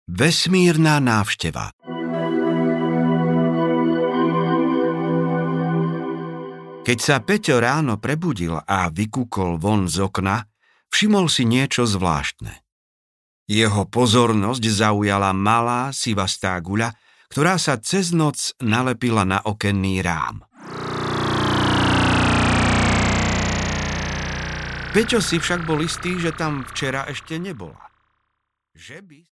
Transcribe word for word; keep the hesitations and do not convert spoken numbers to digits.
Vesmírna návšteva. Keď sa Peťo ráno prebudil a vykúkol von z okna, všimol si niečo zvláštne. Jeho pozornosť zaujala malá sivastá guľa, ktorá sa cez noc nalepila na okenný rám. Peťo si však bol istý, že tam včera ešte nebola. Že by